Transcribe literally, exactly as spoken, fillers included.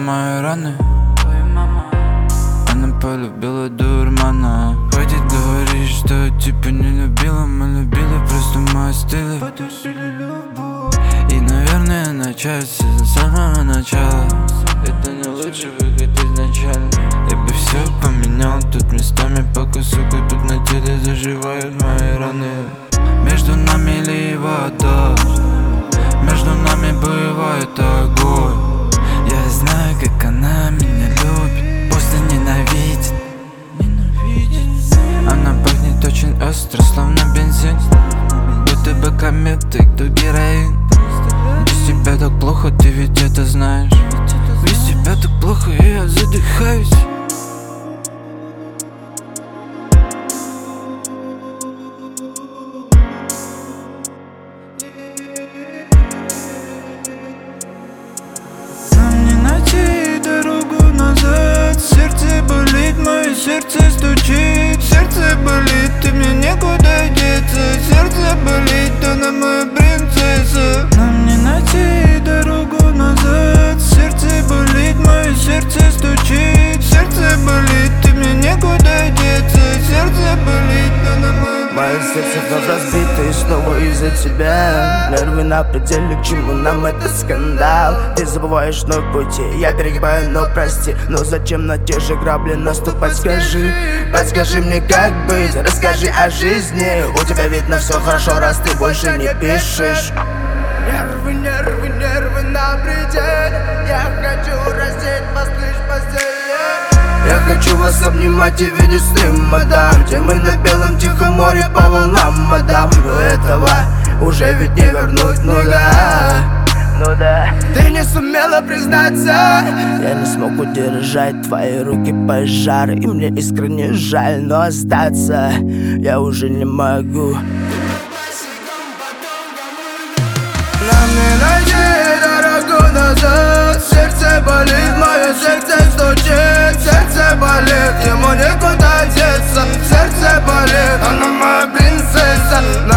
мои раны. Она полюбила дурмана. Хватит говорить, что типа не любила. Мы любили, просто мы остыли. И, наверное, начать все с самого начала. Это не лучший выход изначально. Я бы все поменял тут местами, пока, сука, тут на теле заживают мои раны. Между нами либо дождь, между нами бывает огонь. Я знаю, как она меня любит, после ненавидит. Она пахнет очень остро, словно бензин. Будто бы кометы, кто героин. Без тебя так плохо, ты ведь это знаешь. Без тебя так плохо, и я задыхаюсь. Нам не найти дорогу назад. Сердце болит, мое сердце стучит. Сердце болит, и мне некуда деться. Сердце болит, она моя принцесса. Нам не найти дорогу назад. Сердце болит, мое сердце стучит. Сердце болит, и мне некуда деться. Сердце болит, она моя принцесса. Мое сердце вновь разбито и снова из-за тебя. Нервы на пределе, к чему нам этот скандал? Ты забываешь вновь пути, я перегибаю, но прости. Но зачем на те же грабли наступать, скажи? Подскажи мне, как быть, расскажи о жизни. У тебя видно все хорошо, раз ты больше не пишешь. Нервы, нервы, нервы на пределе. Я хочу раздеть вас лишь в постели. Я хочу вас обнимать и видеть сны, мадам. Где мы на белом тихом море по волнам, мадам. Но этого уже ведь не вернуть, ну да. Ну да. Ты не сумела признаться. Я не смог удержать твои руки пожары. И мне искренне жаль, но остаться я уже не могу. Нам не найти дорогу назад. Сердце болит, мое сердце стучит. Сердце болит, ему некуда деться. Сердце болит, она моя принцесса.